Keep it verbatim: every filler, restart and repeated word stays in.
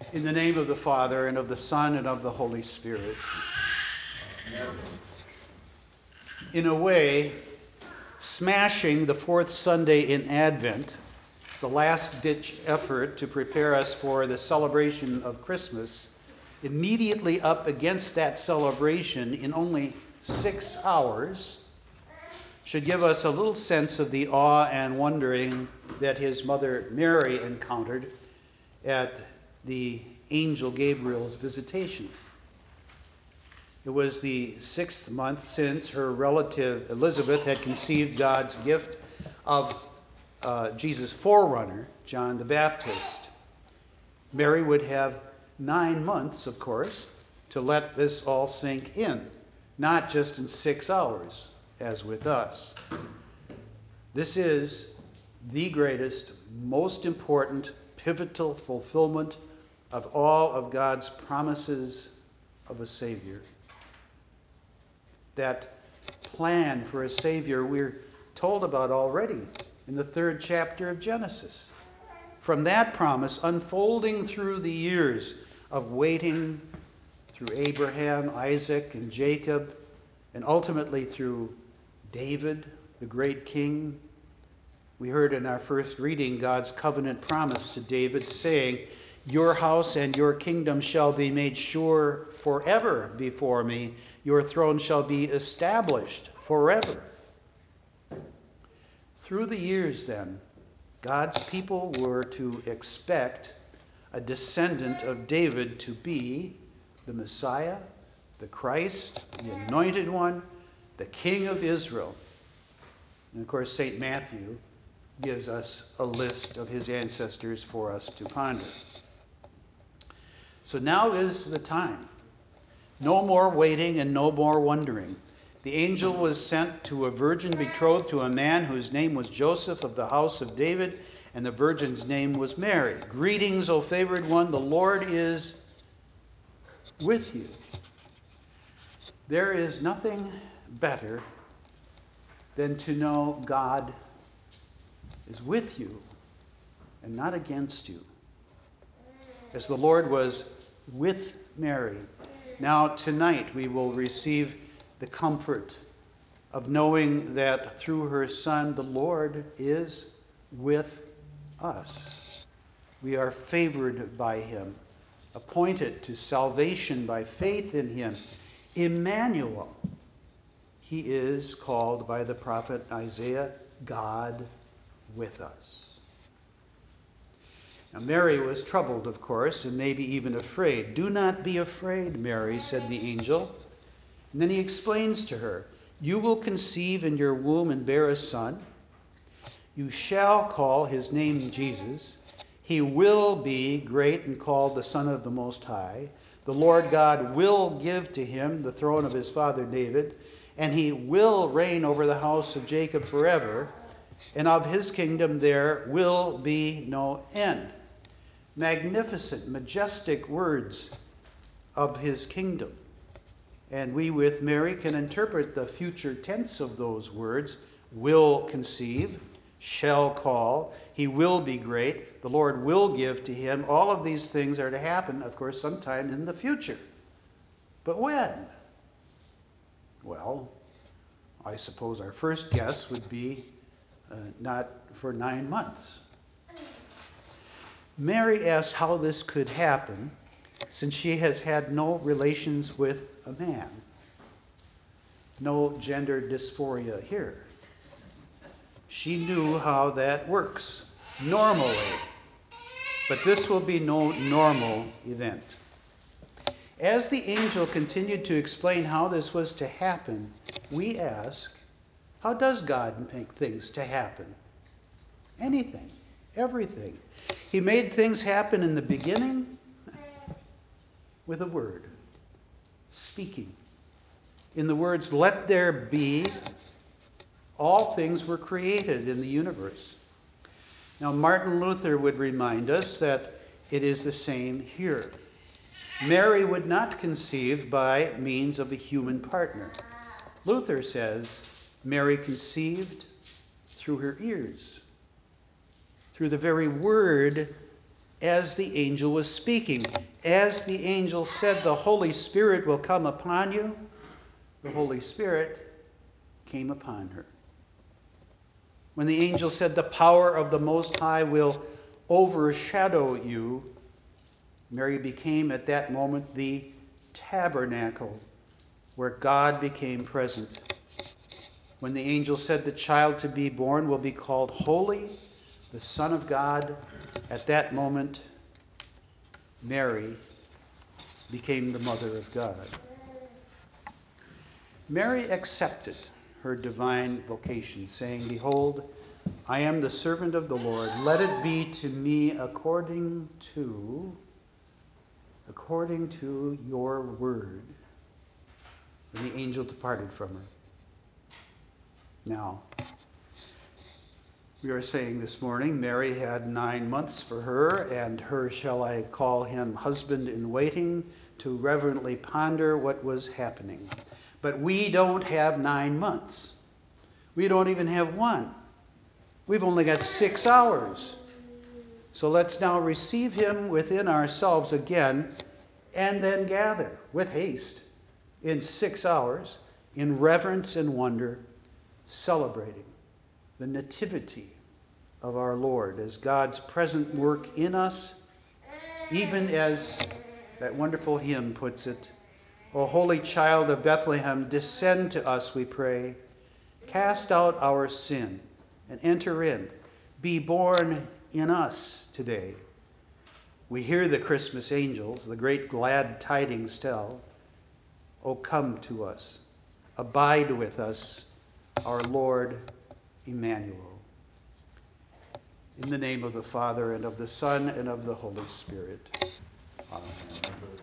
In the name of the Father, and of the Son, and of the Holy Spirit. In a way, smashing the fourth Sunday in Advent, the last-ditch effort to prepare us for the celebration of Christmas, immediately up against that celebration in only six hours, should give us a little sense of the awe and wondering that his mother Mary encountered at the angel Gabriel's visitation. It was the sixth month since her relative Elizabeth had conceived God's gift of uh, Jesus' forerunner, John the Baptist. Mary would have nine months, of course, to let this all sink in, not just in six hours, as with us. This is the greatest, most important, pivotal fulfillment of all of God's promises of a Savior. That plan for a Savior we're told about already in the third chapter of Genesis. From that promise unfolding through the years of waiting through Abraham, Isaac, and Jacob, and ultimately through David, the great king. We heard in our first reading God's covenant promise to David saying, "Your house and your kingdom shall be made sure forever before me. Your throne shall be established forever." Through the years, then, God's people were to expect a descendant of David to be the Messiah, the Christ, the Anointed One, the King of Israel. And of course, Saint Matthew gives us a list of his ancestors for us to ponder. So now is the time. No more waiting and no more wondering. The angel was sent to a virgin betrothed to a man whose name was Joseph of the house of David, and the virgin's name was Mary. Greetings, O favored one, the Lord is with you. There is nothing better than to know God is with you and not against you. As the Lord was with Mary, now tonight we will receive the comfort of knowing that through her Son the Lord is with us. We are favored by him, appointed to salvation by faith in him. Emmanuel. He is called by the prophet Isaiah, God with us. Now, Mary was troubled, of course, and maybe even afraid. "Do not be afraid, Mary," said the angel. And then he explains to her, "You will conceive in your womb and bear a son. You shall call his name Jesus. He will be great and called the Son of the Most High. The Lord God will give to him the throne of his father David, and he will reign over the house of Jacob forever, and of his kingdom there will be no end." Magnificent, majestic words of his kingdom. And we with Mary can interpret the future tense of those words: will conceive, shall call, he will be great, the Lord will give to him. All of these things are to happen, of course, sometime in the future. But when? Well, I suppose our first guess would be uh, not for nine months. Mary asked how this could happen, since she has had no relations with a man. No gender dysphoria here. She knew how that works normally. But this will be no normal event. As the angel continued to explain how this was to happen, we ask, how does God make things to happen? Anything, everything. He made things happen in the beginning with a word, speaking. In the words, "Let there be," all things were created in the universe. Now, Martin Luther would remind us that it is the same here. Mary would not conceive by means of a human partner. Luther says Mary conceived through her ears, through the very word as the angel was speaking. As the angel said, the Holy Spirit will come upon you, the Holy Spirit came upon her. When the angel said, the power of the Most High will overshadow you, Mary became at that moment the tabernacle where God became present. When the angel said the child to be born will be called Holy, the Son of God, at that moment, Mary became the mother of God. Mary accepted her divine vocation, saying, behold, I am the servant of the Lord. Let it be to me according to, according to your word. And the angel departed from her. Now, we are saying this morning, Mary had nine months for her, and her shall I call him husband in waiting, to reverently ponder what was happening. But we don't have nine months. We don't even have one. We've only got six hours. So let's now receive him within ourselves again, and then gather with haste in six hours, in reverence and wonder, celebrating the nativity of our Lord as God's present work in us, even as that wonderful hymn puts it, O Holy Child of Bethlehem, descend to us, we pray. Cast out our sin and enter in. Be born in us today. We hear the Christmas angels, the great glad tidings tell. O come to us. Abide with us, our Lord Emmanuel. In the name of the Father, and of the Son, and of the Holy Spirit. Amen.